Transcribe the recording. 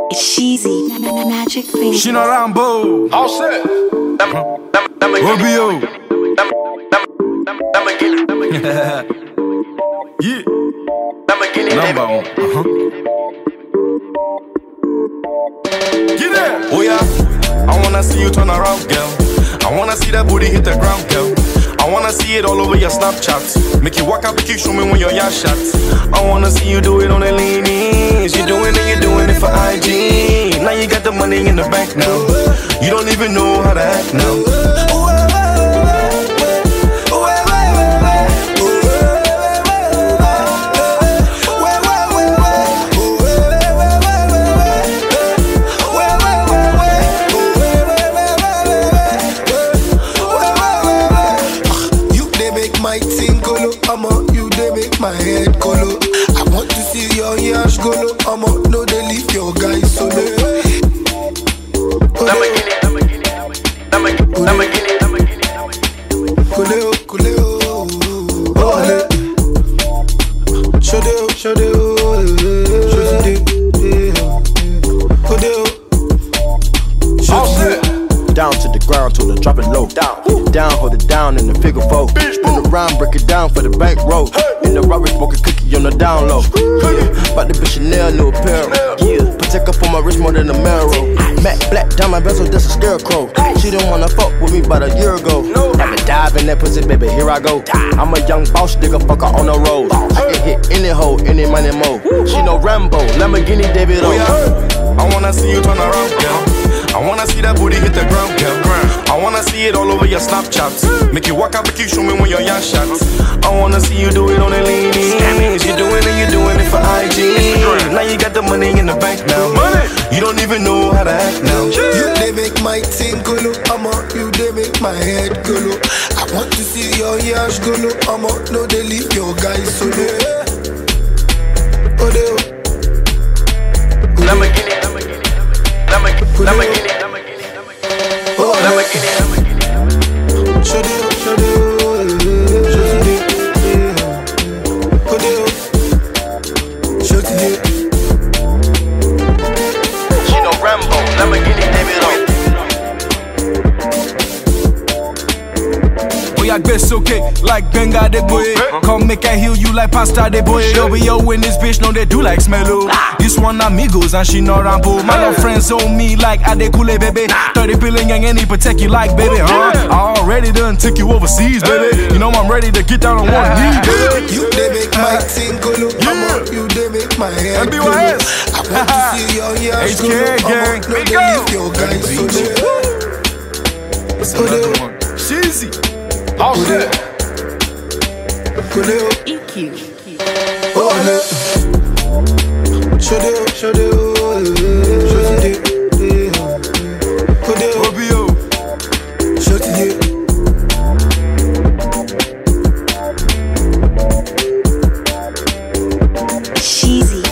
It's Sheezy, Magic Finger. She no Rambo. All set. Rubio. Yeah. Number one. Get it. Oh yeah. I wanna see you turn around, girl. I wanna see that booty hit the ground, girl. I wanna see it all over your Snapchat. Make you walk out, make you show me when your yacht shots. I wanna see you do it on the lean-ins. You doing it, you're doing it for IG. Now you got the money in the bank now. You don't even know how to act now. My head colo. I want to see your yash golo. I'ma know they leave your guys solo. Kuleo, kuleo, ole. Shodeo, shodeo, down to the ground, told her drop it low. Down, hold it down in the figure four. Spin around, break it down for the bank roll. In the rubber, smoke a cookie on the down low. Bout the bitch Chanel, new apparel. Protect up on my wrist more than a marrow. Matte black diamond bezel, that's a scarecrow. She didn't wanna fuck with me about a year ago. Had to dive in that pussy, baby, here I go. I'm a young boss, nigga, fucker on the road. I can hit any hoe, any money mo. She no Rambo, Lamborghini, David O. I wanna see you turn around, girl. I wanna see that booty hit the ground, girl. I wanna see it all over your Snapchat. Make you walk out, make you show me when your yacht shots. I wanna see you do it on the lean-ins. You doing it, you're doing it for IG. Now you got the money in the bank now. You don't even know how to act now. You they make my team golo. You they make my head golo. I want to see your yash golo. No they leave your guys solo. Odeo. Lamborghini, Lamborghini. She no Rambo, Lamborghini, David O. I guess okay, like Benga de boy. Come make I heal you like pasta de boy. Yo in this bitch know they do like smello. This one amigos and she no Rambo. My love friends on me like Adekule baby. 30 billion gang and he protect you like baby, huh? I already done took you overseas, baby. You know I'm ready to get down on one knee, baby. You they make my team golo. You they make my head golo. I want to see your yash golo. No they leave your guys solo. Sheezy. All set. Kuleo. EQ. Ole. Shodeo, shodeo, Rubio. Sheezy.